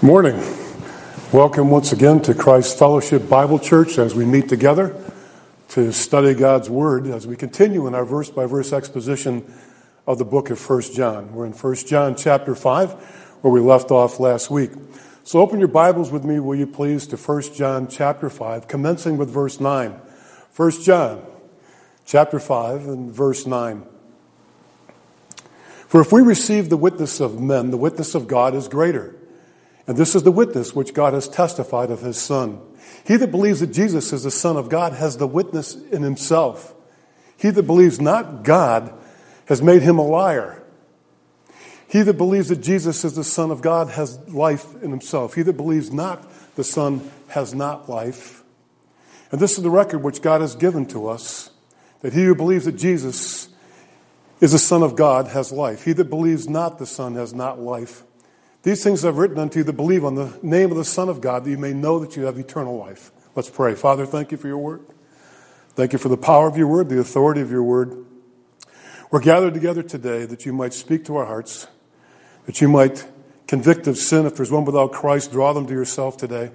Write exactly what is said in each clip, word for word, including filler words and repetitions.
Morning. Welcome once again to Christ Fellowship Bible Church as we meet together to study God's Word as we continue in our verse-by-verse exposition of the book of First John. We're in First John chapter five, where we left off last week. So open your Bibles with me, will you please, to First John chapter five, commencing with verse nine. First John chapter five and verse nine. For if we receive the witness of men, the witness of God is greater. And this is the witness which God has testified of his Son. He that believes that Jesus is the Son of God has the witness in himself. He that believes not God has made him a liar. He that believes that Jesus is the Son of God has life in himself. He that believes not the Son has not life. And this is the record which God has given to us, that he who believes that Jesus is the Son of God has life. He that believes not the Son has not life. These things I've written unto you that believe on the name of the Son of God, that you may know that you have eternal life. Let's pray. Father, thank you for your word. Thank you for the power of your word, the authority of your word. We're gathered together today that you might speak to our hearts, that you might convict of sin. If there's one without Christ, draw them to yourself today.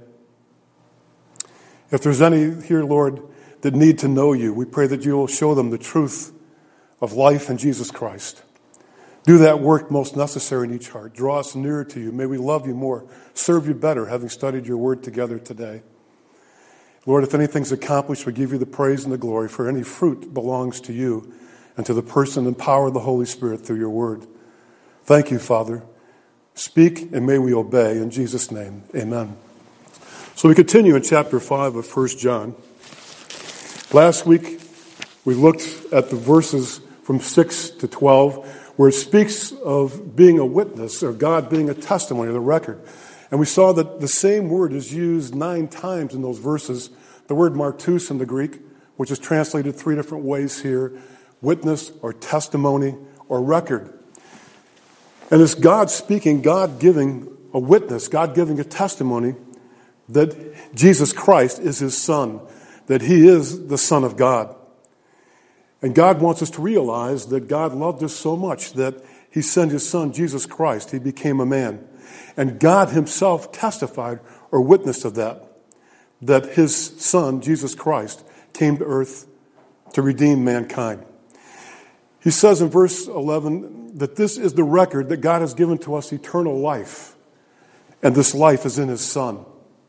If there's any here, Lord, that need to know you, we pray that you will show them the truth of life in Jesus Christ. Do that work most necessary in each heart. Draw us nearer to you. May we love you more, serve you better, having studied your word together today. Lord, if anything's accomplished, we give you the praise and the glory, for any fruit belongs to you and to the person and power of the Holy Spirit through your word. Thank you, Father. Speak, and may we obey. In Jesus' name, amen. So we continue in chapter five of First John. Last week, we looked at the verses from six to twelve, where it speaks of being a witness, or God being a testimony, the record. And we saw that the same word is used nine times in those verses. The word martus in the Greek, which is translated three different ways here: witness, or testimony, or record. And it's God speaking, God giving a witness, God giving a testimony that Jesus Christ is his Son, that he is the Son of God. And God wants us to realize that God loved us so much that he sent his Son, Jesus Christ. He became a man. And God himself testified or witnessed of that, that his Son, Jesus Christ, came to earth to redeem mankind. He says in verse eleven that this is the record that God has given to us, eternal life. And this life is in his Son.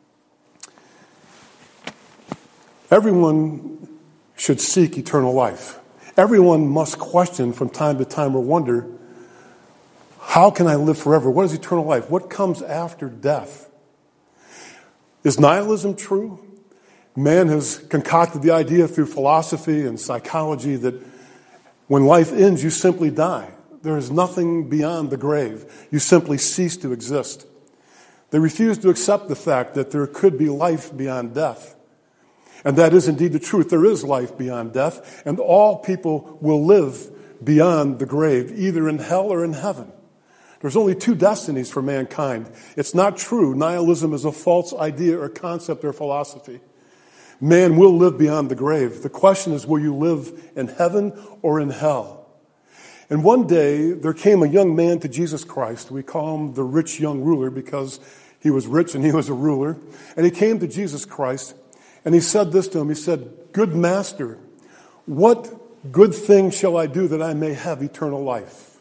Everyone should seek eternal life. Everyone must question from time to time or wonder, how can I live forever? What is eternal life? What comes after death? Is nihilism true? Man has concocted the idea through philosophy and psychology that when life ends, you simply die. There is nothing beyond the grave. You simply cease to exist. They refuse to accept the fact that there could be life beyond death. And that is indeed the truth. There is life beyond death, and all people will live beyond the grave, either in hell or in heaven. There's only two destinies for mankind. It's not true. Nihilism is a false idea or concept or philosophy. Man will live beyond the grave. The question is, will you live in heaven or in hell? And one day, there came a young man to Jesus Christ. We call him the rich young ruler because he was rich and he was a ruler. And he came to Jesus Christ. And he said this to him. He said, "Good master, what good thing shall I do that I may have eternal life?"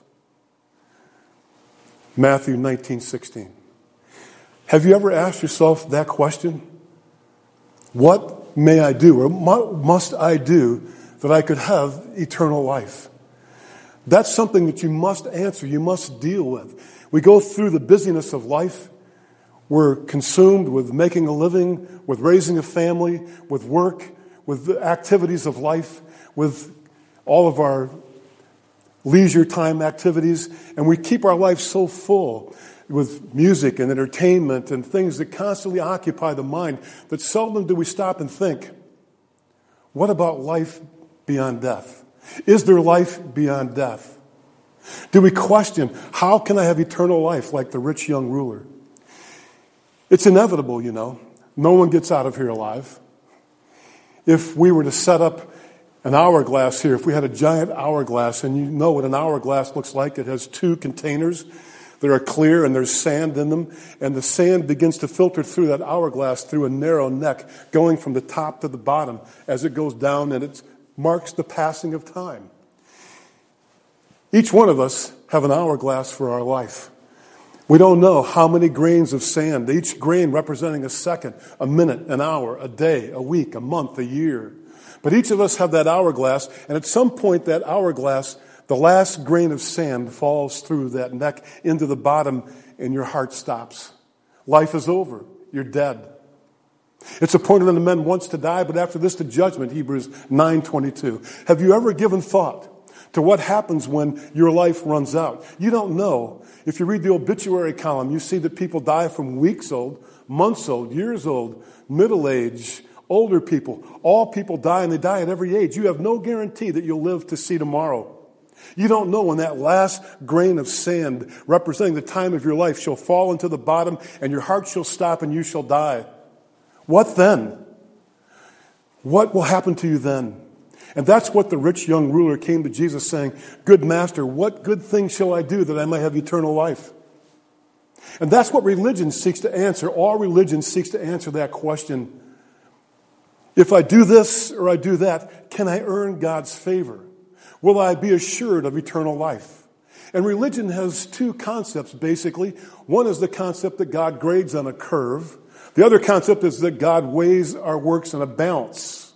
Matthew nineteen sixteen. Have you ever asked yourself that question? What may I do, or what must I do that I could have eternal life? That's something that you must answer, you must deal with. We go through the busyness of life. We're consumed with making a living, with raising a family, with work, with the activities of life, with all of our leisure time activities. And we keep our life so full with music and entertainment and things that constantly occupy the mind that seldom do we stop and think, what about life beyond death? Is there life beyond death? Do we question, how can I have eternal life like the rich young ruler? It's inevitable, you know. No one gets out of here alive. If we were to set up an hourglass here, if we had a giant hourglass, and you know what an hourglass looks like, it has two containers. that are clear and there's sand in them, and the sand begins to filter through that hourglass through a narrow neck, going from the top to the bottom as it goes down, and it marks the passing of time. Each one of us have an hourglass for our life. We don't know how many grains of sand, each grain representing a second, a minute, an hour, a day, a week, a month, a year. But each of us have that hourglass, and at some point that hourglass, the last grain of sand falls through that neck into the bottom, and your heart stops. Life is over. You're dead. It's appointed unto men once to die, but after this the judgment, Hebrews nine twenty-two. Have you ever given thought to what happens when your life runs out? You don't know. If you read the obituary column, you see that people die from weeks old, months old, years old, middle age, older people. All people die, and they die at every age. You have no guarantee that you'll live to see tomorrow. You don't know when that last grain of sand representing the time of your life shall fall into the bottom, and your heart shall stop and you shall die. What then? What will happen to you then? And that's what the rich young ruler came to Jesus saying, "Good master, what good thing shall I do that I may have eternal life?" And that's what religion seeks to answer. All religion seeks to answer that question. If I do this or I do that, can I earn God's favor? Will I be assured of eternal life? And religion has two concepts, basically. One is the concept that God grades on a curve. The other concept is that God weighs our works in a balance.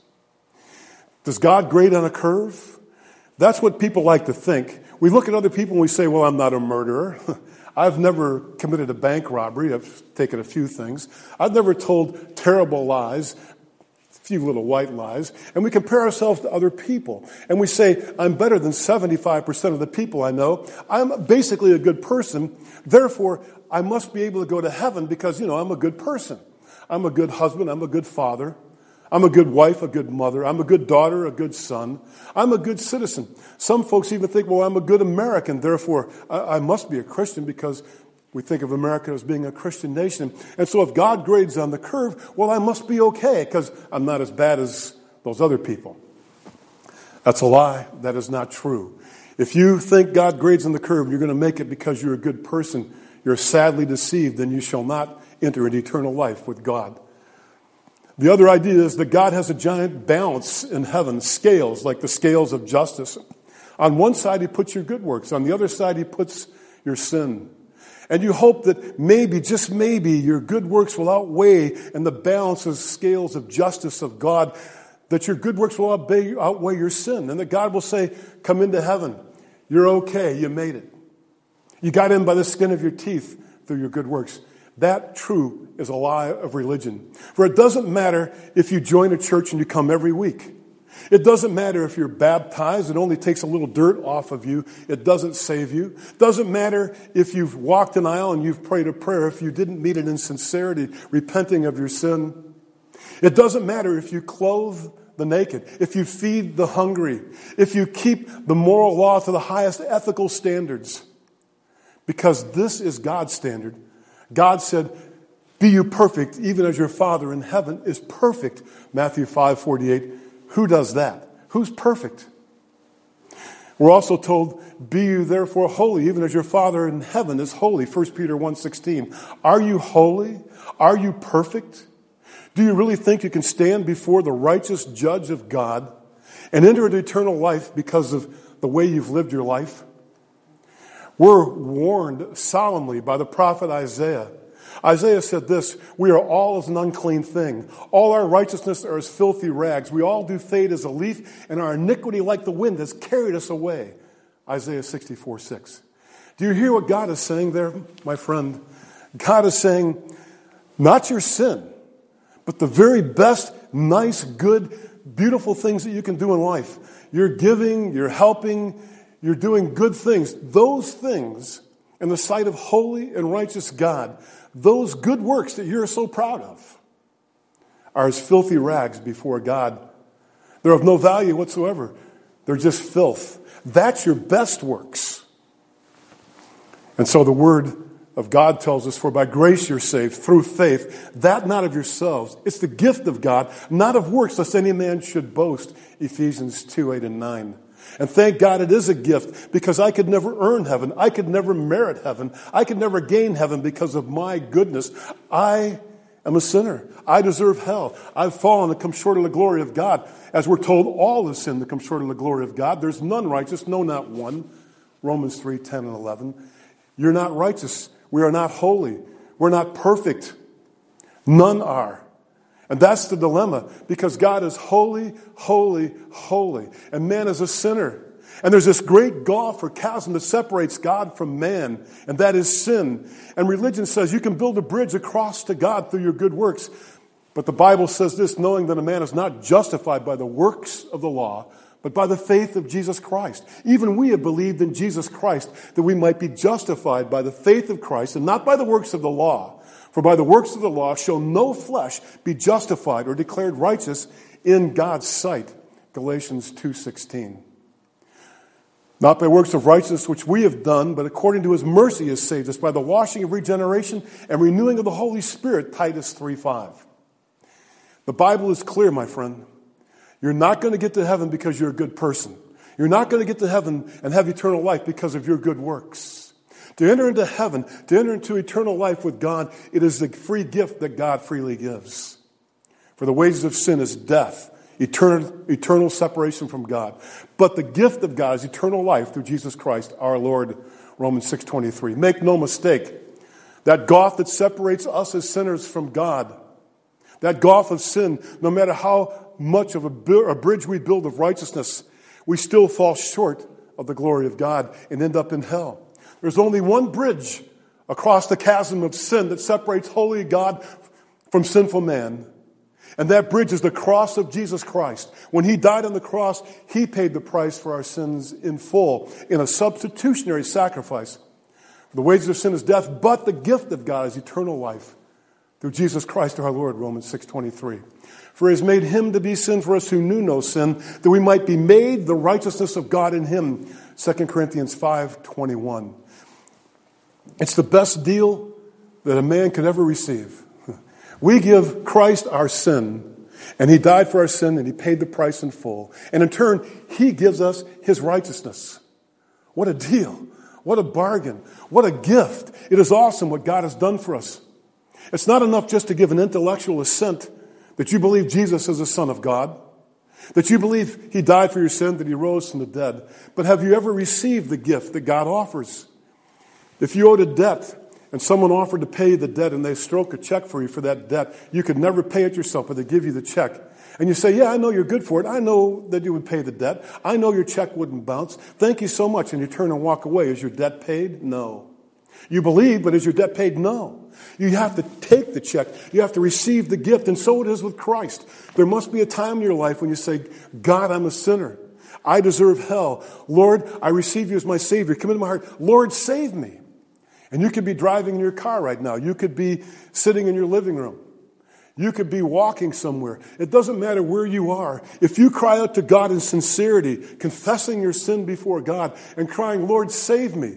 Does God grade on a curve? That's what people like to think. We look at other people and we say, well, I'm not a murderer. I've never committed a bank robbery. I've taken a few things. I've never told terrible lies. Few little white lies, and we compare ourselves to other people. And we say, I'm better than seventy-five percent of the people I know. I'm basically a good person. Therefore, I must be able to go to heaven because, you know, I'm a good person. I'm a good husband. I'm a good father. I'm a good wife, a good mother. I'm a good daughter, a good son. I'm a good citizen. Some folks even think, well, I'm a good American. Therefore, I, I must be a Christian because we think of America as being a Christian nation. And so if God grades on the curve, well, I must be okay because I'm not as bad as those other people. That's a lie. That is not true. If you think God grades on the curve and you're going to make it because you're a good person, you're sadly deceived, then you shall not enter into eternal life with God. The other idea is that God has a giant balance in heaven, scales, like the scales of justice. On one side, he puts your good works. On the other side, he puts your sin. And you hope that maybe, just maybe, your good works will outweigh in the balance of scales of justice of God, that your good works will outweigh, outweigh your sin, and that God will say, come into heaven. You're okay. You made it. You got in by the skin of your teeth through your good works. That, true, is a lie of religion. For it doesn't matter if you join a church and you come every week. It doesn't matter if you're baptized. It only takes a little dirt off of you. It doesn't save you. It doesn't matter if you've walked an aisle and you've prayed a prayer, if you didn't meet it in sincerity, repenting of your sin. It doesn't matter if you clothe the naked, if you feed the hungry, if you keep the moral law to the highest ethical standards. Because this is God's standard. God said, be you perfect, even as your Father in heaven is perfect. Matthew five forty-eight. Who does that? Who's perfect? We're also told, be you therefore holy, even as your Father in heaven is holy. First Peter one sixteen. Are you holy? Are you perfect? Do you really think you can stand before the righteous judge of God and enter into eternal life because of the way you've lived your life? We're warned solemnly by the prophet Isaiah. Isaiah said this, we are all as an unclean thing. All our righteousness are as filthy rags. We all do fade as a leaf, and our iniquity like the wind has carried us away. Isaiah sixty-four six. Do you hear what God is saying there, my friend? God is saying, not your sin, but the very best, nice, good, beautiful things that you can do in life. You're giving, you're helping, you're doing good things. Those things, in the sight of holy and righteous God, those good works that you're so proud of, are as filthy rags before God. They're of no value whatsoever. They're just filth. That's your best works. And so the word of God tells us, for by grace you're saved through faith, that not of yourselves. It's the gift of God, not of works, lest any man should boast. Ephesians two, eight, and nine. And thank God it is a gift, because I could never earn heaven. I could never merit heaven. I could never gain heaven because of my goodness. I am a sinner. I deserve hell. I've fallen and come short of the glory of God. As we're told, all have sinned to come short of the glory of God. There's none righteous, no, not one. Romans three, ten and eleven. You're not righteous. We are not holy. We're not perfect. None are. And that's the dilemma, because God is holy, holy, holy. And man is a sinner. And there's this great gulf or chasm that separates God from man, and that is sin. And religion says you can build a bridge across to God through your good works. But the Bible says this, knowing that a man is not justified by the works of the law, but by the faith of Jesus Christ. Even we have believed in Jesus Christ, that we might be justified by the faith of Christ and not by the works of the law. For by the works of the law shall no flesh be justified or declared righteous in God's sight. Galatians two sixteen. Not by works of righteousness which we have done, but according to his mercy has saved us by the washing of regeneration and renewing of the Holy Spirit, Titus three five. The Bible is clear, my friend. You're not going to get to heaven because you're a good person. You're not going to get to heaven and have eternal life because of your good works. To enter into heaven, to enter into eternal life with God, it is the free gift that God freely gives. For the wages of sin is death, eternal, eternal separation from God. But the gift of God is eternal life through Jesus Christ our Lord, Romans six twenty-three. Make no mistake, that gulf that separates us as sinners from God, that gulf of sin, no matter how much of a, a bridge we build of righteousness, we still fall short of the glory of God and end up in hell. There's only one bridge across the chasm of sin that separates holy God from sinful man. And that bridge is the cross of Jesus Christ. When he died on the cross, he paid the price for our sins in full in a substitutionary sacrifice. The wages of sin is death, but the gift of God is eternal life through Jesus Christ our Lord, Romans six twenty-three. For he has made him to be sin for us who knew no sin, that we might be made the righteousness of God in him, Second Corinthians five twenty-one. It's the best deal that a man could ever receive. We give Christ our sin, and he died for our sin, and he paid the price in full. And in turn, he gives us his righteousness. What a deal. What a bargain. What a gift. It is awesome what God has done for us. It's not enough just to give an intellectual assent that you believe Jesus is the Son of God, that you believe he died for your sin, that he rose from the dead. But have you ever received the gift that God offers? If you owed a debt and someone offered to pay the debt and they stroke a check for you for that debt, you could never pay it yourself, but they give you the check. And you say, yeah, I know you're good for it. I know that you would pay the debt. I know your check wouldn't bounce. Thank you so much. And you turn and walk away. Is your debt paid? No. You believe, but is your debt paid? No. You have to take the check. You have to receive the gift. And so it is with Christ. There must be a time in your life when you say, God, I'm a sinner. I deserve hell. Lord, I receive you as my Savior. Come into my heart. Lord, save me. And you could be driving in your car right now. You could be sitting in your living room. You could be walking somewhere. It doesn't matter where you are. If you cry out to God in sincerity, confessing your sin before God and crying, Lord, save me.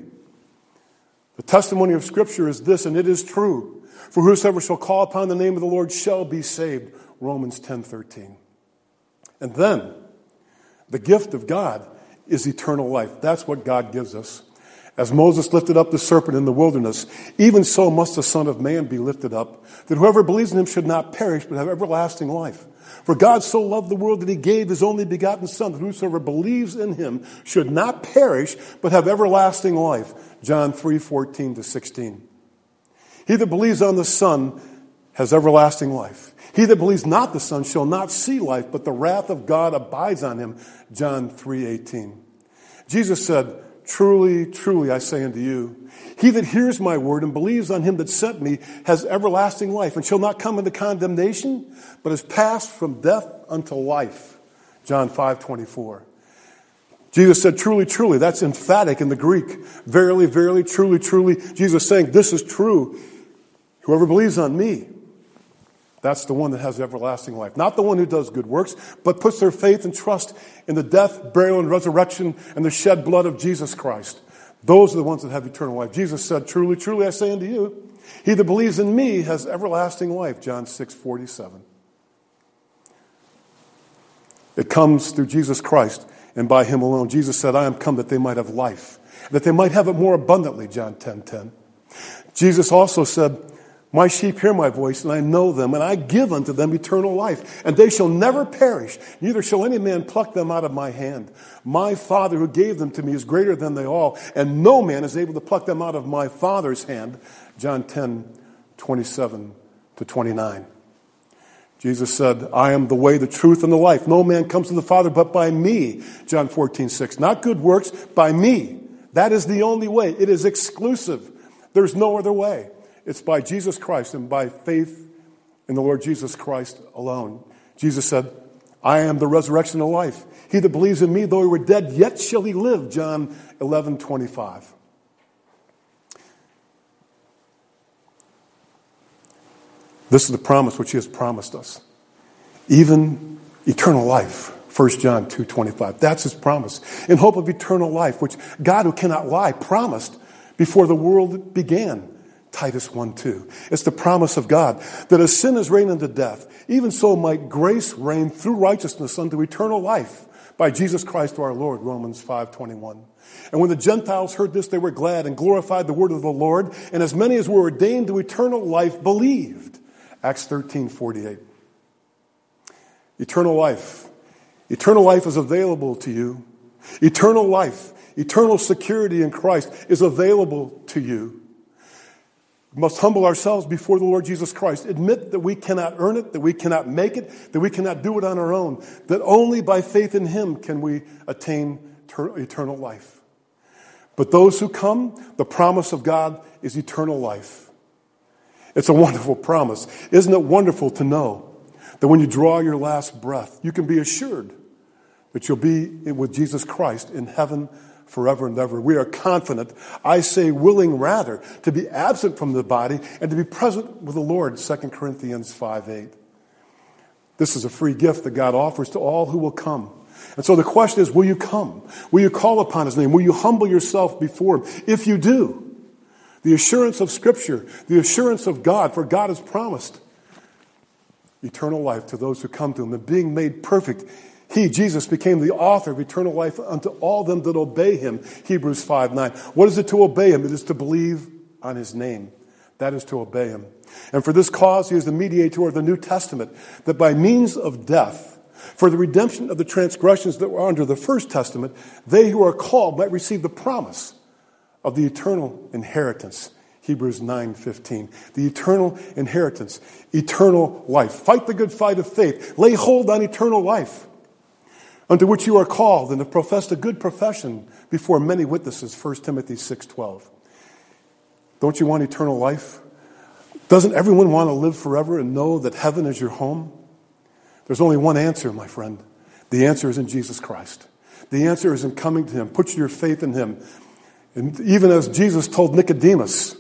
The testimony of Scripture is this, and it is true. For whosoever shall call upon the name of the Lord shall be saved. Romans ten thirteen. And then, the gift of God is eternal life. That's what God gives us. As Moses lifted up the serpent in the wilderness, even so must the Son of Man be lifted up, that whoever believes in him should not perish, but have everlasting life. For God so loved the world that he gave his only begotten Son, that whosoever believes in him should not perish, but have everlasting life. John three fourteen to sixteen. He that believes on the Son has everlasting life. He that believes not the Son shall not see life, but the wrath of God abides on him. John three eighteen. Jesus said, truly, truly, I say unto you, he that hears my word and believes on him that sent me has everlasting life, and shall not come into condemnation, but is passed from death unto life. John five twenty-four. Jesus said, truly, truly. That's emphatic in the Greek. Verily, verily, truly, truly. Jesus saying, this is true. Whoever believes on me, that's the one that has everlasting life. Not the one who does good works, but puts their faith and trust in the death, burial, and resurrection and the shed blood of Jesus Christ. Those are the ones that have eternal life. Jesus said, truly, truly, I say unto you, he that believes in me has everlasting life. John six forty-seven. It comes through Jesus Christ and by him alone. Jesus said, I am come that they might have life, that they might have it more abundantly, John ten ten. Jesus also said, my sheep hear my voice, and I know them, and I give unto them eternal life, and they shall never perish, neither shall any man pluck them out of my hand. My Father who gave them to me is greater than they all, and no man is able to pluck them out of my Father's hand. John ten twenty-seven to twenty-nine. Jesus said, I am the way, the truth, and the life. No man comes to the Father but by me. John fourteen six. Not good works, by me. That is the only way. It is exclusive. There's no other way. It's by Jesus Christ and by faith in the Lord Jesus Christ alone. Jesus said, I am the resurrection and life. He that believes in me, though he were dead, yet shall he live. John eleven twenty-five. This is the promise which he has promised us. Even eternal life. First John two twenty-five. That's his promise. In hope of eternal life, which God, who cannot lie, promised before the world began. Titus one two. It's the promise of God that as sin has reigned unto death, even so might grace reign through righteousness unto eternal life by Jesus Christ our Lord. Romans five twenty-one. And when the Gentiles heard this, they were glad and glorified the word of the Lord. And as many as were ordained to eternal life believed. Acts thirteen forty-eight. Eternal life. Eternal life is available to you. Eternal life, eternal security in Christ is available to you. We must humble ourselves before the Lord Jesus Christ. Admit that we cannot earn it, that we cannot make it, that we cannot do it on our own. That only by faith in him can we attain ter- eternal life. But those who come, the promise of God is eternal life. It's a wonderful promise. Isn't it wonderful to know that when you draw your last breath, you can be assured that you'll be with Jesus Christ in heaven forever and ever. We are confident, I say willing rather, to be absent from the body and to be present with the Lord, Second Corinthians five eight. This is a free gift that God offers to all who will come. And so the question is, will you come? Will you call upon his name? Will you humble yourself before him? If you do, the assurance of Scripture, the assurance of God, for God has promised eternal life to those who come to him, and being made perfect, he, Jesus, became the author of eternal life unto all them that obey him. Hebrews five nine. What is it to obey him? It is to believe on his name. That is to obey him. And for this cause he is the mediator of the New Testament, that by means of death, for the redemption of the transgressions that were under the first testament, they who are called might receive the promise of the eternal inheritance. Hebrews nine fifteen. The eternal inheritance, eternal life. Fight the good fight of faith. Lay hold on eternal life, unto which you are called and have professed a good profession before many witnesses. First Timothy six twelve. Don't you want eternal life? Doesn't everyone want to live forever and know that heaven is your home? There's only one answer, my friend. The answer is in Jesus Christ. The answer is in coming to him. Put your faith in him. And even as Jesus told Nicodemus,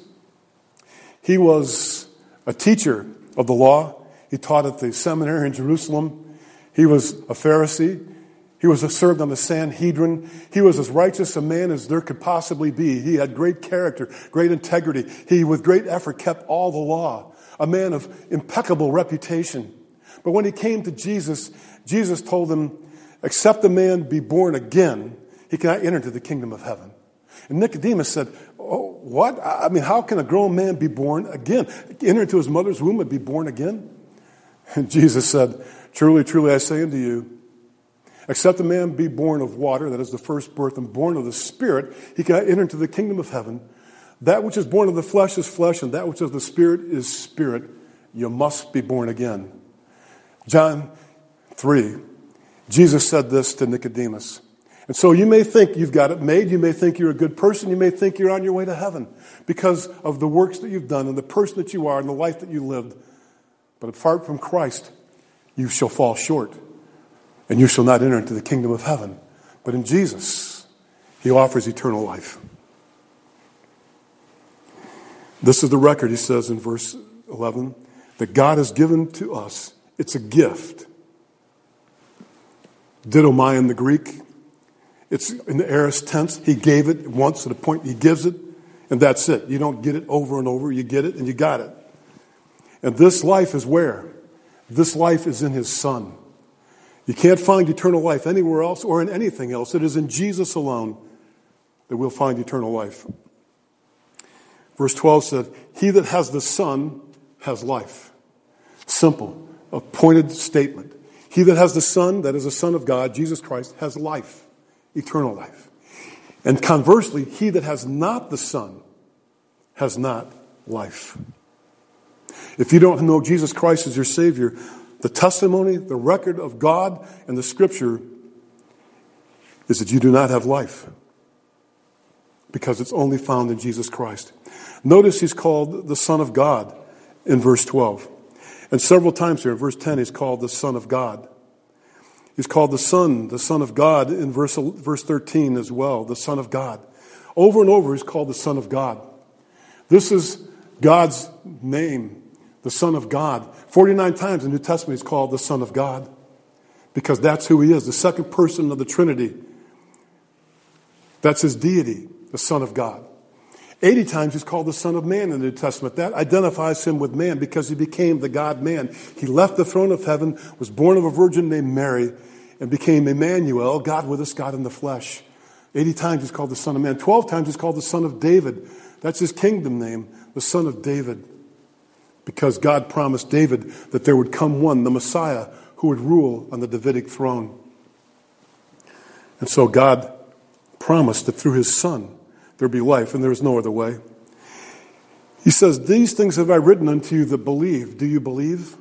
he was a teacher of the law. He taught at the seminary in Jerusalem. He was a Pharisee. He was served on the Sanhedrin. He was as righteous a man as there could possibly be. He had great character, great integrity. He, with great effort, kept all the law. A man of impeccable reputation. But when he came to Jesus, Jesus told him, except a man be born again, he cannot enter into the kingdom of heaven. And Nicodemus said, oh, what? I mean, how can a grown man be born again? Enter into his mother's womb and be born again? And Jesus said, truly, truly, I say unto you, except a man be born of water, that is the first birth, and born of the Spirit, he cannot enter into the kingdom of heaven. That which is born of the flesh is flesh, and that which is of the Spirit is spirit. You must be born again. John three, Jesus said this to Nicodemus. And so you may think you've got it made. You may think you're a good person. You may think you're on your way to heaven because of the works that you've done and the person that you are and the life that you lived. But apart from Christ, you shall fall short and you shall not enter into the kingdom of heaven. But in Jesus, he offers eternal life. This is the record, he says in verse eleven, that God has given to us. It's a gift. Didomai in the Greek. It's in the aorist tense. He gave it once at a point. He gives it, and that's it. You don't get it over and over. You get it, and you got it. And this life is where? This life is in his Son. You can't find eternal life anywhere else or in anything else. It is in Jesus alone that we'll find eternal life. Verse twelve said, he that has the Son has life. Simple, a pointed statement. He that has the Son, that is the Son of God, Jesus Christ, has life, eternal life. And conversely, he that has not the Son has not life. If you don't know Jesus Christ as your Savior, the testimony, the record of God and the Scripture is that you do not have life, because it's only found in Jesus Christ. Notice he's called the Son of God in verse twelve. And several times here, in verse ten, he's called the Son of God. He's called the Son, the Son of God in verse, verse thirteen as well, the Son of God. Over and over, he's called the Son of God. This is God's name, the Son of God. forty-nine times in the New Testament, he's called the Son of God, because that's who he is, the second person of the Trinity. That's his deity, the Son of God. eighty times he's called the Son of Man in the New Testament. That identifies him with man because he became the God-man. He left the throne of heaven, was born of a virgin named Mary, and became Emmanuel, God with us, God in the flesh. eighty times he's called the Son of Man. twelve times he's called the Son of David. That's his kingdom name, the Son of David. Because God promised David that there would come one, the Messiah, who would rule on the Davidic throne. And so God promised that through his Son there'd be life, and there is no other way. He says, these things have I written unto you that believe. Do you believe?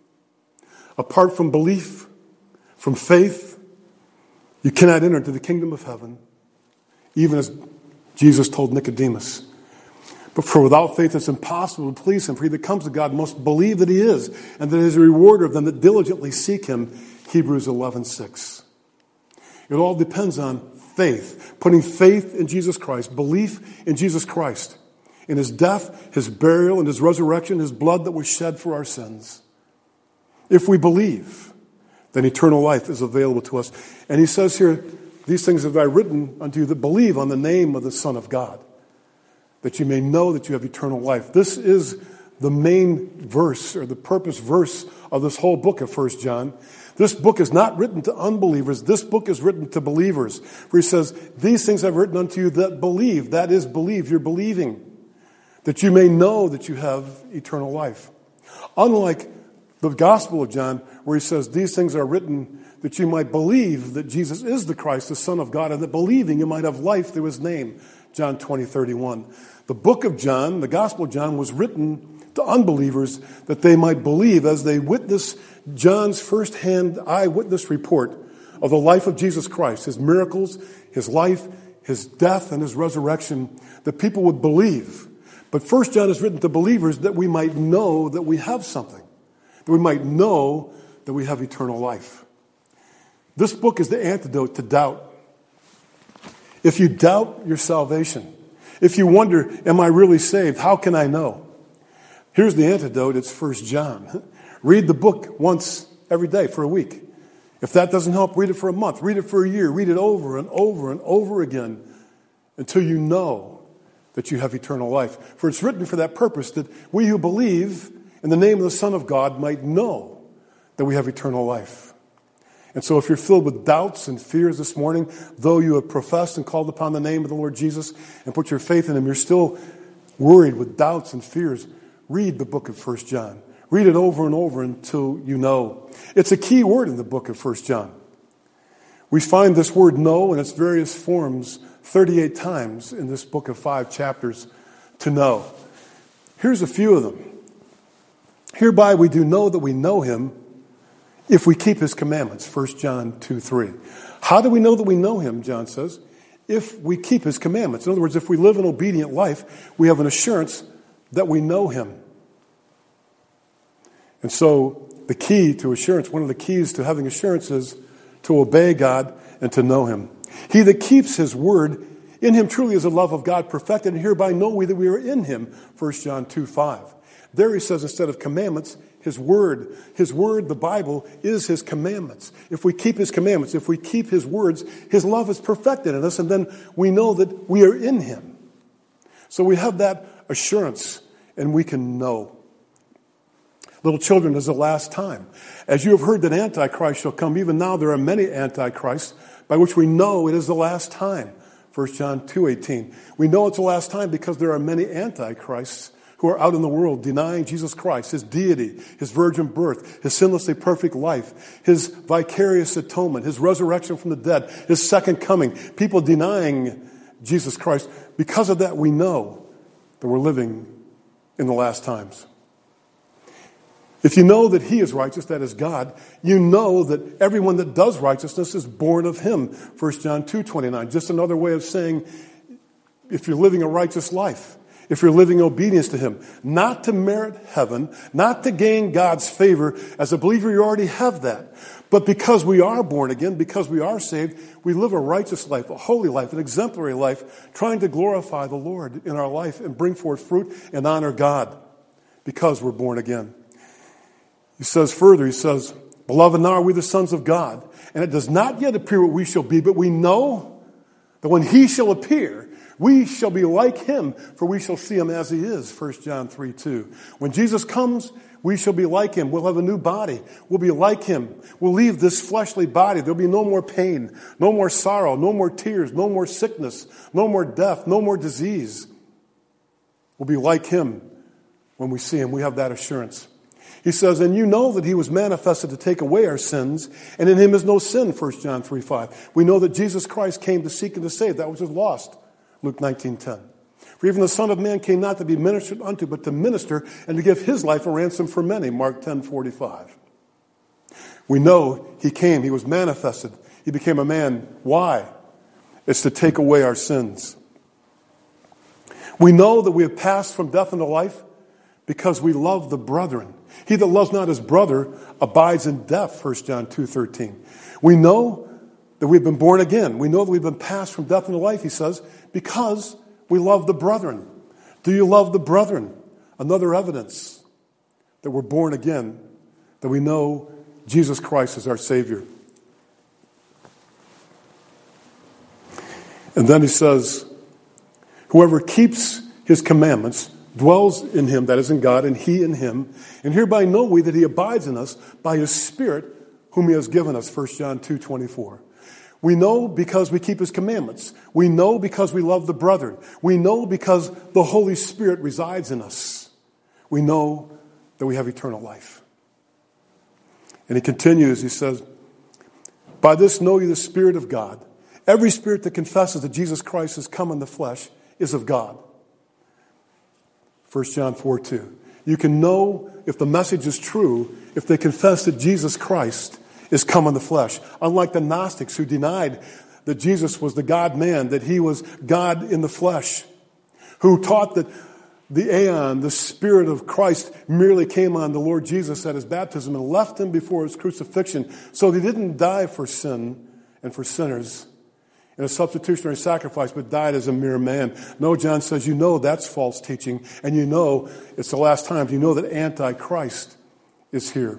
Apart from belief, from faith, you cannot enter into the kingdom of heaven, even as Jesus told Nicodemus. But for without faith it's impossible to please him. For he that comes to God must believe that he is, and that he is a rewarder of them that diligently seek him. Hebrews eleven six. It all depends on faith, putting faith in Jesus Christ, belief in Jesus Christ, in his death, his burial, and his resurrection, his blood that was shed for our sins. If we believe, then eternal life is available to us. And he says here, these things have I written unto you that believe on the name of the Son of God, that you may know that you have eternal life. This is the main verse, or the purpose verse of this whole book of First John. This book is not written to unbelievers. This book is written to believers. For he says, these things I've written unto you that believe. That is, believe. You're believing. That you may know that you have eternal life. Unlike the Gospel of John, where he says, these things are written that you might believe that Jesus is the Christ, the Son of God, and that believing you might have life through his name. John twenty thirty-one. The book of John, the Gospel of John, was written to unbelievers that they might believe as they witness John's firsthand eyewitness report of the life of Jesus Christ, his miracles, his life, his death, and his resurrection, that people would believe. But First John is written to believers that we might know that we have something, that we might know that we have eternal life. This book is the antidote to doubt. If you doubt your salvation, if you wonder, am I really saved? How can I know? Here's the antidote. It's First John. Read the book once every day for a week. If that doesn't help, read it for a month. Read it for a year. Read it over and over and over again until you know that you have eternal life. For it's written for that purpose, that we who believe in the name of the Son of God might know that we have eternal life. And so if you're filled with doubts and fears this morning, though you have professed and called upon the name of the Lord Jesus and put your faith in him, you're still worried with doubts and fears, read the book of First John. Read it over and over until you know. It's a key word in the book of First John. We find this word know in its various forms thirty-eight times in this book of five chapters, to know. Here's a few of them. Hereby we do know that we know him if we keep his commandments, First John two three. How do we know that we know him, John says? If we keep his commandments. In other words, if we live an obedient life, we have an assurance that we know him. And so the key to assurance, one of the keys to having assurance is to obey God and to know him. He that keeps his word, in him truly is the love of God perfected, and hereby know we that we are in him, First John two five. There he says, instead of commandments, his word. His word, the Bible, is his commandments. If we keep his commandments, if we keep his words, his love is perfected in us, and then we know that we are in him. So we have that assurance, and we can know. Little children, is the last time. As you have heard that Antichrist shall come, even now there are many Antichrists, by which we know it is the last time. First John two eighteen. We know it's the last time because there are many Antichrists who are out in the world denying Jesus Christ, his deity, his virgin birth, his sinlessly perfect life, his vicarious atonement, his resurrection from the dead, his second coming. People denying Jesus Christ. Because of that, we know that we're living in the last times. If you know that he is righteous, that is God, you know that everyone that does righteousness is born of him. First John two twenty-nine. Just another way of saying, if you're living a righteous life, if you're living obedience to him, not to merit heaven, not to gain God's favor. As a believer, you already have that. But because we are born again, because we are saved, we live a righteous life, a holy life, an exemplary life, trying to glorify the Lord in our life and bring forth fruit and honor God because we're born again. He says further, he says, beloved, now are we the sons of God, and it does not yet appear what we shall be, but we know that when he shall appear, we shall be like him, for we shall see him as he is. First John three two. When Jesus comes, we shall be like him. We'll have a new body. We'll be like him. We'll leave this fleshly body. There'll be no more pain, no more sorrow, no more tears, no more sickness, no more death, no more disease. We'll be like him when we see him. We have that assurance. He says, and you know that he was manifested to take away our sins, and in him is no sin, First John three five. We know that Jesus Christ came to seek and to save that which was lost, Luke nineteen ten. For even the Son of Man came not to be ministered unto, but to minister and to give his life a ransom for many, Mark ten forty-five. We know he came, he was manifested, he became a man. Why? It's to take away our sins. We know that we have passed from death unto life because we love the brethren. He that loves not his brother abides in death, First John two thirteen. We know that we've been born again. We know that we've been passed from death into life, he says, because we love the brethren. Do you love the brethren? Another evidence that we're born again, that we know Jesus Christ is our Savior. And then he says, whoever keeps his commandments dwells in him, that is in God, and he in him. And hereby know we that he abides in us by his Spirit, whom he has given us, First John two twenty-four. We know because we keep his commandments. We know because we love the brethren. We know because the Holy Spirit resides in us. We know that we have eternal life. And he continues, he says, by this know ye the Spirit of God. Every spirit that confesses that Jesus Christ has come in the flesh is of God. First John four two. You can know if the message is true if they confess that Jesus Christ is come in the flesh. Unlike the Gnostics who denied that Jesus was the God-man, that he was God in the flesh, who taught that the aeon, the Spirit of Christ, merely came on the Lord Jesus at his baptism and left him before his crucifixion, so that he didn't die for sin and for sinners in a substitutionary sacrifice, but died as a mere man. No, John says, you know that's false teaching, and you know it's the last time. You know that Antichrist is here.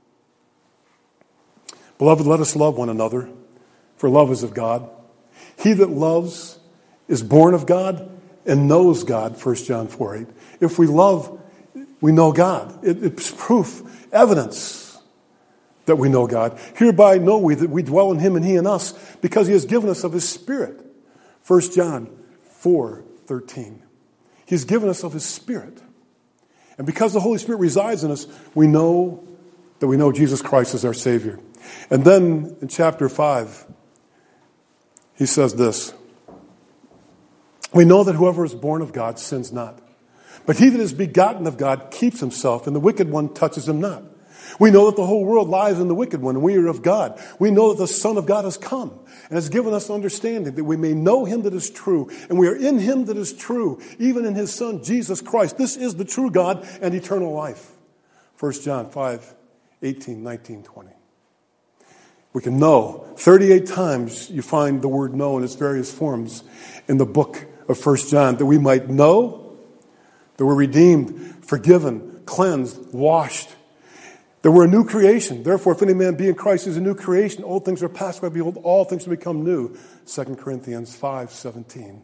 Beloved, let us love one another, for love is of God. He that loves is born of God and knows God, First John four eight. If we love, we know God. It, it's proof, evidence that we know God. Hereby know we that we dwell in him and he in us, because he has given us of his Spirit. First John four thirteen. He's given us of his Spirit. And because the Holy Spirit resides in us, we know that we know Jesus Christ is our Savior. And then in chapter five, he says this. We know that whoever is born of God sins not. But he that is begotten of God keeps himself, and the wicked one touches him not. We know that the whole world lies in the wicked one, and we are of God. We know that the Son of God has come and has given us understanding that we may know him that is true, and we are in him that is true, even in his Son, Jesus Christ. This is the true God and eternal life. First John five eighteen, nineteen, twenty. We can know. thirty-eight times you find the word know in its various forms in the book of First John, that we might know that we're redeemed, forgiven, cleansed, washed, that we're a new creation. Therefore, if any man be in Christ, he is a new creation. Old things are passed away. Behold, all things have become new. Second Corinthians five seventeen.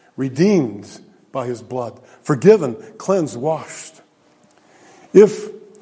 Redeemed by his blood. Forgiven, cleansed, washed. If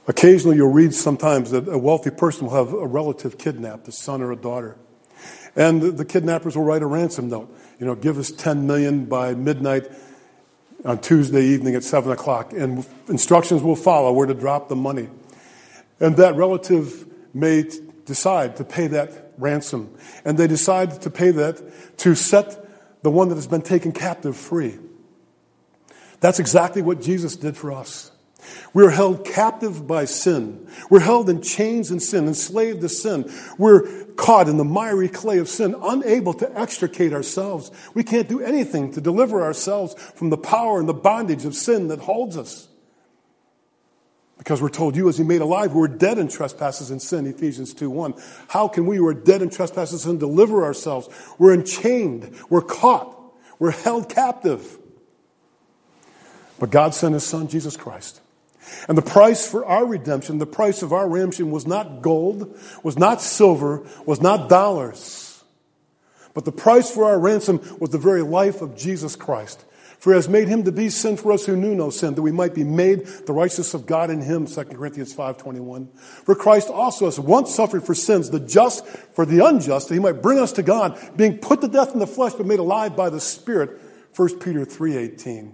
Occasionally you'll read sometimes that a wealthy person will have a relative kidnapped, a son or a daughter. And the, the kidnappers will write a ransom note. You know, give us ten million dollars by midnight on Tuesday evening at seven o'clock. And instructions will follow where to drop the money. And that relative may t- decide to pay that ransom. And they decide to pay that to set the one that has been taken captive free. That's exactly what Jesus did for us. We're held captive by sin. We're held in chains in sin, enslaved to sin. We're caught in the miry clay of sin, unable to extricate ourselves. We can't do anything to deliver ourselves from the power and the bondage of sin that holds us. Because we're told, you as he made alive, who were dead in trespasses and sin, Ephesians two one. How can we who are dead in trespasses and deliver ourselves? We're enchained. We're caught. We're held captive. But God sent his son, Jesus Christ. And the price for our redemption, the price of our redemption was not gold, was not silver, was not dollars. But the price for our ransom was the very life of Jesus Christ. For he has made him to be sin for us who knew no sin, that we might be made the righteousness of God in him, Second Corinthians five twenty-one. For Christ also has once suffered for sins, the just for the unjust, that he might bring us to God, being put to death in the flesh, but made alive by the Spirit, First Peter three eighteen.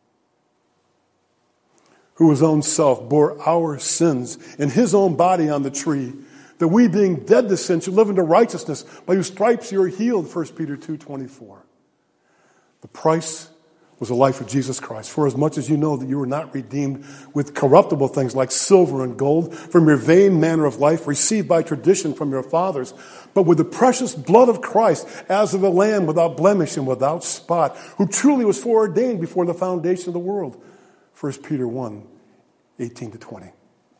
Who his own self bore our sins in his own body on the tree, that we being dead to sin should live into righteousness, by whose stripes you are healed, First Peter two twenty-four. The price was the life of Jesus Christ. For as much as you know that you were not redeemed with corruptible things like silver and gold from your vain manner of life received by tradition from your fathers, but with the precious blood of Christ, as of a lamb without blemish and without spot, who truly was foreordained before the foundation of the world. First Peter one, eighteen to twenty.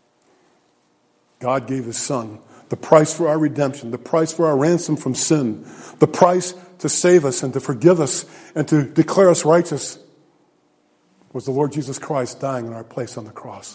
God gave his son, the price for our redemption, the price for our ransom from sin, the price to save us and to forgive us and to declare us righteous was the Lord Jesus Christ dying in our place on the cross.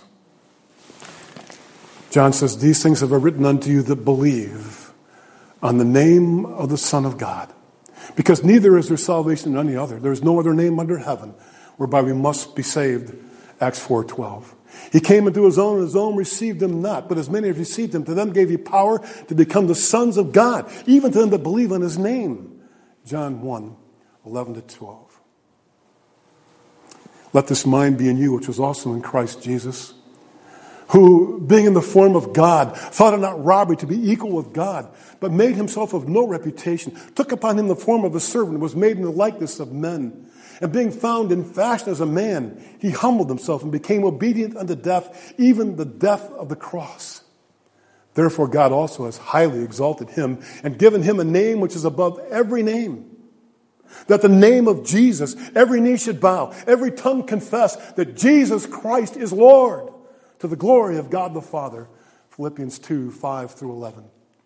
John says, these things have I written unto you that believe on the name of the Son of God. Because neither is there salvation in any other. There is no other name under heaven whereby we must be saved. Acts four twelve. He came into his own, and his own received him not. But as many as received him, to them gave he power to become the sons of God, even to them that believe on his name. John one, eleven to twelve. Let this mind be in you, which was also in Christ Jesus, who, being in the form of God, thought it not robbery to be equal with God, but made himself of no reputation, took upon him the form of a servant, was made in the likeness of men. And being found in fashion as a man, he humbled himself and became obedient unto death, even the death of the cross. Therefore God also has highly exalted him and given him a name which is above every name, that the name of Jesus, every knee should bow, every tongue confess that Jesus Christ is Lord, to the glory of God the Father. Philippians two, five through eleven.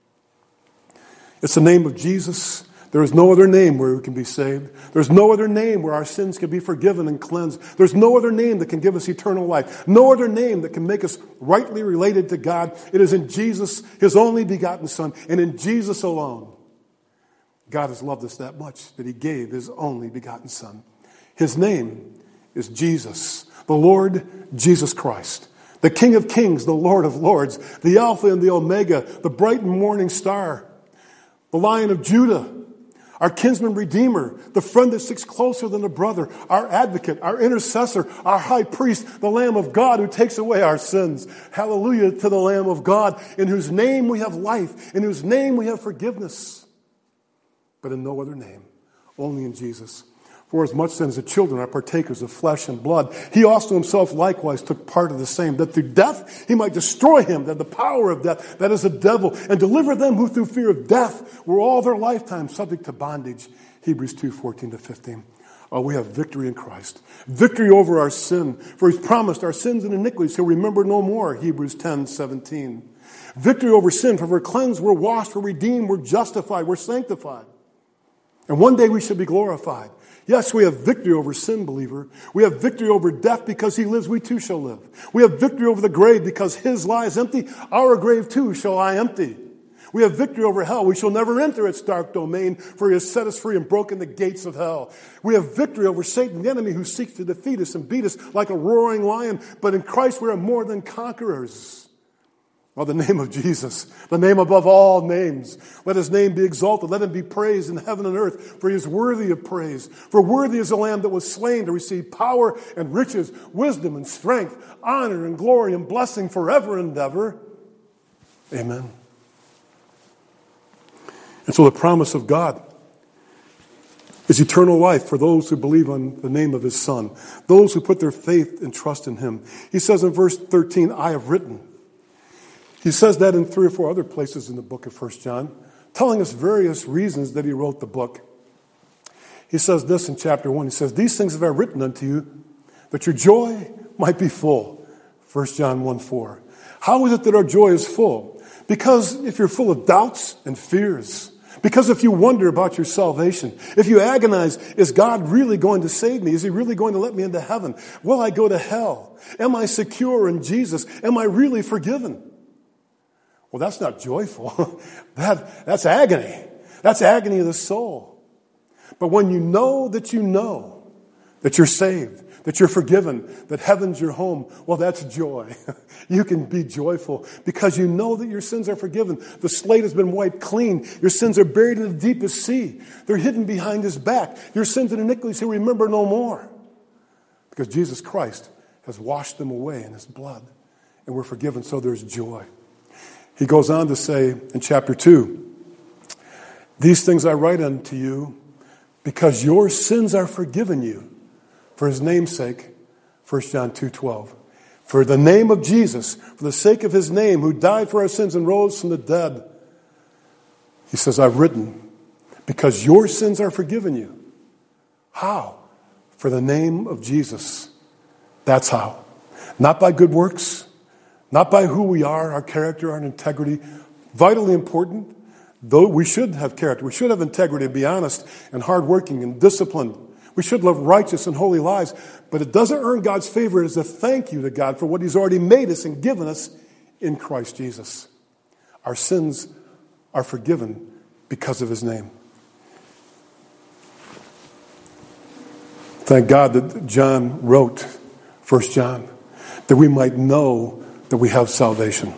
It's the name of Jesus. There is no other name where we can be saved. There's no other name where our sins can be forgiven and cleansed. There's no other name that can give us eternal life. No other name that can make us rightly related to God. It is in Jesus, his only begotten Son, and in Jesus alone. God has loved us that much that he gave his only begotten Son. His name is Jesus, the Lord Jesus Christ, the King of Kings, the Lord of Lords, the Alpha and the Omega, the bright and morning star, the Lion of Judah, our kinsman redeemer, the friend that sticks closer than a brother, our advocate, our intercessor, our high priest, the Lamb of God who takes away our sins. Hallelujah to the Lamb of God, in whose name we have life, in whose name we have forgiveness. But in no other name, only in Jesus. For as much then as the children are partakers of flesh and blood, he also himself likewise took part of the same, that through death he might destroy him, that the power of death, that is the devil, and deliver them who through fear of death were all their lifetime subject to bondage. Hebrews two, fourteen to fifteen. Oh, we have victory in Christ. Victory over our sin. For he's promised our sins and iniquities he'll remember no more. Hebrews ten, seventeen. Victory over sin, for we're cleansed, we're washed, we're redeemed, we're justified, we're sanctified. And one day we shall be glorified. Yes, we have victory over sin, believer. We have victory over death because he lives, we too shall live. We have victory over the grave because his lies empty. Our grave too shall lie empty. We have victory over hell. We shall never enter its dark domain, for he has set us free and broken the gates of hell. We have victory over Satan, the enemy who seeks to defeat us and beat us like a roaring lion. But in Christ we are more than conquerors. Well, the name of Jesus, the name above all names. Let his name be exalted. Let him be praised in heaven and earth, for he is worthy of praise. For worthy is the Lamb that was slain to receive power and riches, wisdom and strength, honor and glory and blessing forever and ever. Amen. And so the promise of God is eternal life for those who believe on the name of his Son, those who put their faith and trust in him. He says in verse thirteen, I have written. He says that in three or four other places in the book of First John, telling us various reasons that he wrote the book. He says this in chapter one. He says, these things have I written unto you, that your joy might be full. First John one four. How is it that our joy is full? Because if you're full of doubts and fears, because if you wonder about your salvation, if you agonize, is God really going to save me? Is he really going to let me into heaven? Will I go to hell? Am I secure in Jesus? Am I really forgiven? Well, that's not joyful. that, that's agony. That's agony of the soul. But when you know that you know that you're saved, that you're forgiven, that heaven's your home, well, that's joy. You can be joyful because you know that your sins are forgiven. The slate has been wiped clean. Your sins are buried in the deepest sea. They're hidden behind his back. Your sins and iniquities he'll remember no more. Because Jesus Christ has washed them away in his blood. And we're forgiven, so there's joy. He goes on to say in chapter two, these things I write unto you because your sins are forgiven you for his name's sake. First John two twelve. For the name of Jesus, for the sake of his name, who died for our sins and rose from the dead. He says, I've written because your sins are forgiven you. How? For the name of Jesus. That's how. Not by good works. Not by who we are, our character, our integrity. Vitally important, though we should have character. We should have integrity and be honest and hardworking and disciplined. We should live righteous and holy lives. But it doesn't earn God's favor. It is a thank you to God for what he's already made us and given us in Christ Jesus. Our sins are forgiven because of his name. Thank God that John wrote First John, that we might know that we have salvation.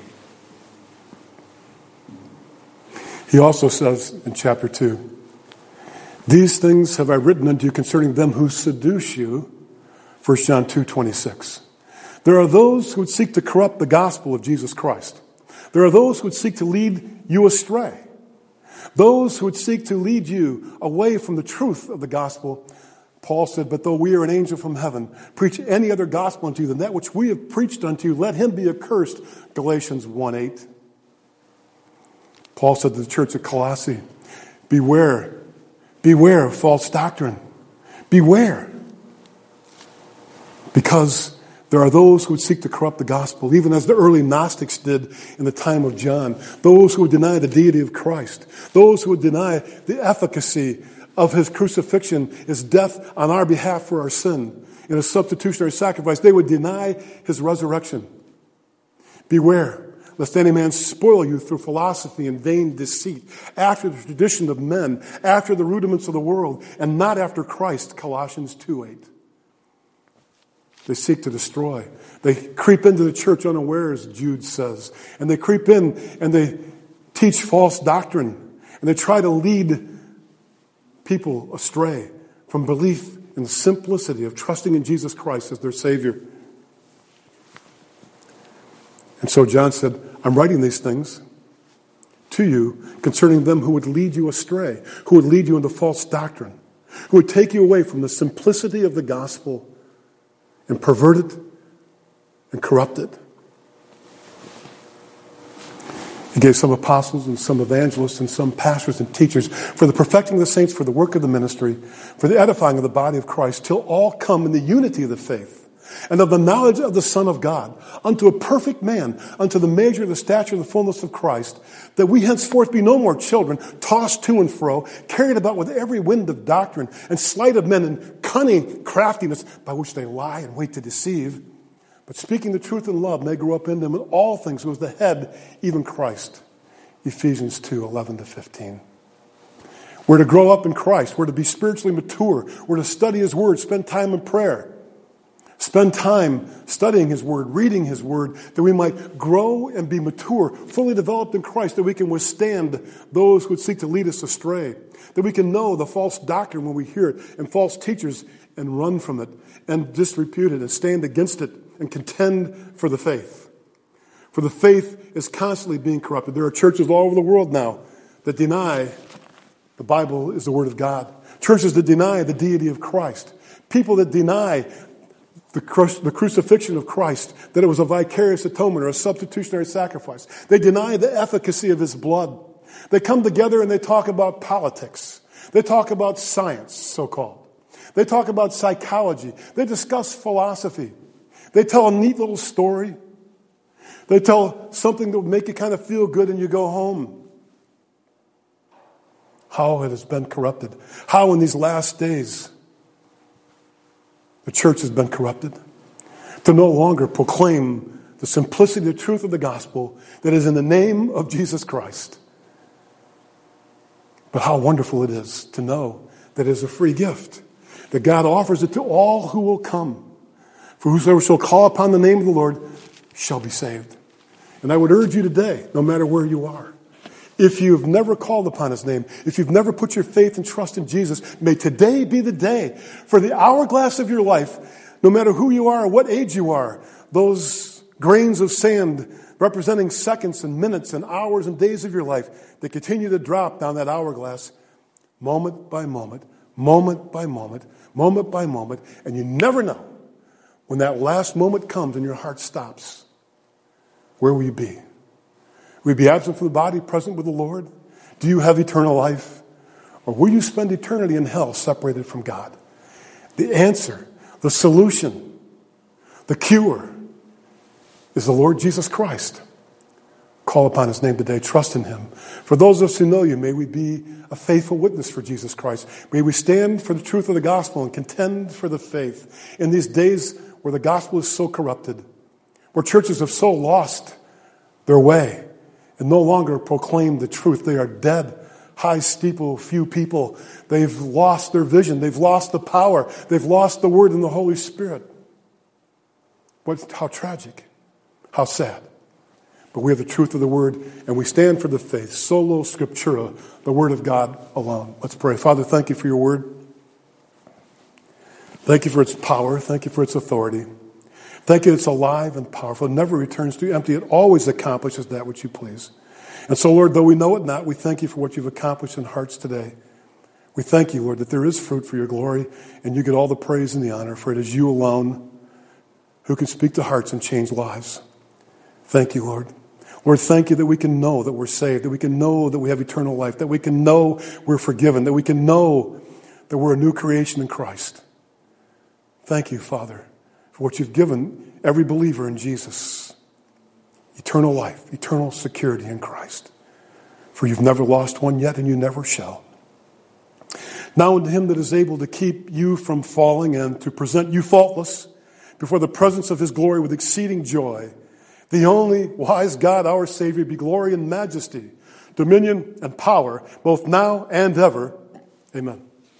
He also says in chapter two, these things have I written unto you concerning them who seduce you. First John two twenty-six. There are those who would seek to corrupt the gospel of Jesus Christ. There are those who would seek to lead you astray. Those who would seek to lead you away from the truth of the gospel. Paul said, but though we are an angel from heaven, preach any other gospel unto you than that which we have preached unto you, let him be accursed. Galatians one eight. Paul said to the church at Colossae, beware, beware of false doctrine. Beware. Because there are those who would seek to corrupt the gospel, even as the early Gnostics did in the time of John. Those who would deny the deity of Christ. Those who would deny the efficacy of his crucifixion, his death on our behalf for our sin, in a substitutionary sacrifice. They would deny his resurrection. Beware, lest any man spoil you through philosophy and vain deceit, after the tradition of men, after the rudiments of the world, and not after Christ. Colossians two eight. They seek to destroy. They creep into the church unawares, Jude says. And they creep in and they teach false doctrine. And they try to lead people astray from belief in the simplicity of trusting in Jesus Christ as their Savior. And so John said, I'm writing these things to you concerning them who would lead you astray, who would lead you into false doctrine, who would take you away from the simplicity of the gospel and pervert it and corrupt it. He gave some apostles and some evangelists and some pastors and teachers for the perfecting of the saints, for the work of the ministry, for the edifying of the body of Christ, till all come in the unity of the faith and of the knowledge of the Son of God, unto a perfect man, unto the measure of the stature of the fullness of Christ, that we henceforth be no more children, tossed to and fro, carried about with every wind of doctrine, and sleight of men and cunning craftiness, by which they lie and wait to deceive. But speaking the truth in love may grow up in them in all things, who is the head, even Christ. Ephesians two, eleven to fifteen. We're to grow up in Christ. We're to be spiritually mature. We're to study His Word, spend time in prayer. Spend time studying His Word, reading His Word, that we might grow and be mature, fully developed in Christ, that we can withstand those who would seek to lead us astray, that we can know the false doctrine when we hear it, and false teachers, and run from it, and disrepute it, and stand against it, and contend for the faith. For the faith is constantly being corrupted. There are churches all over the world now that deny the Bible is the Word of God. Churches that deny the deity of Christ. People that deny the, cru- the crucifixion of Christ, that it was a vicarious atonement or a substitutionary sacrifice. They deny the efficacy of His blood. They come together and they talk about politics. They talk about science, so-called. They talk about psychology. They discuss philosophy. They tell a neat little story. They tell something that will make you kind of feel good and you go home. How it has been corrupted. How in these last days the church has been corrupted. To no longer proclaim the simplicity, the truth of the gospel that is in the name of Jesus Christ. But how wonderful it is to know that it is a free gift. That God offers it to all who will come. For whosoever shall call upon the name of the Lord shall be saved. And I would urge you today, no matter where you are, if you've never called upon His name, if you've never put your faith and trust in Jesus, may today be the day for the hourglass of your life, no matter who you are or what age you are, those grains of sand representing seconds and minutes and hours and days of your life that continue to drop down that hourglass moment by moment, moment by moment, moment by moment, and you never know when that last moment comes and your heart stops. Where will you be? Will you be absent from the body, present with the Lord? Do you have eternal life? Or will you spend eternity in hell separated from God? The answer, the solution, the cure is the Lord Jesus Christ. Call upon His name today. Trust in Him. For those of us who know You, may we be a faithful witness for Jesus Christ. May we stand for the truth of the gospel and contend for the faith in these days where the gospel is so corrupted, where churches have so lost their way and no longer proclaim the truth. They are dead, high steeple, few people. They've lost their vision. They've lost the power. They've lost the Word and the Holy Spirit. What, how tragic. How sad. But we have the truth of the Word, and we stand for the faith. Solo Scriptura, the Word of God alone. Let's pray. Father, thank You for Your Word. Thank You for its power. Thank You for its authority. Thank You it's alive and powerful. It never returns to You empty. It always accomplishes that which You please. And so, Lord, though we know it not, we thank You for what You've accomplished in hearts today. We thank You, Lord, that there is fruit for Your glory, and You get all the praise and the honor, for it is You alone who can speak to hearts and change lives. Thank You, Lord. Lord, thank You that we can know that we're saved, that we can know that we have eternal life, that we can know we're forgiven, that we can know that we're a new creation in Christ. Thank You, Father, for what You've given every believer in Jesus. Eternal life, eternal security in Christ. For You've never lost one yet, and You never shall. Now unto Him that is able to keep you from falling and to present you faultless before the presence of His glory with exceeding joy, the only wise God, our Savior, be glory and majesty, dominion and power, both now and ever. Amen.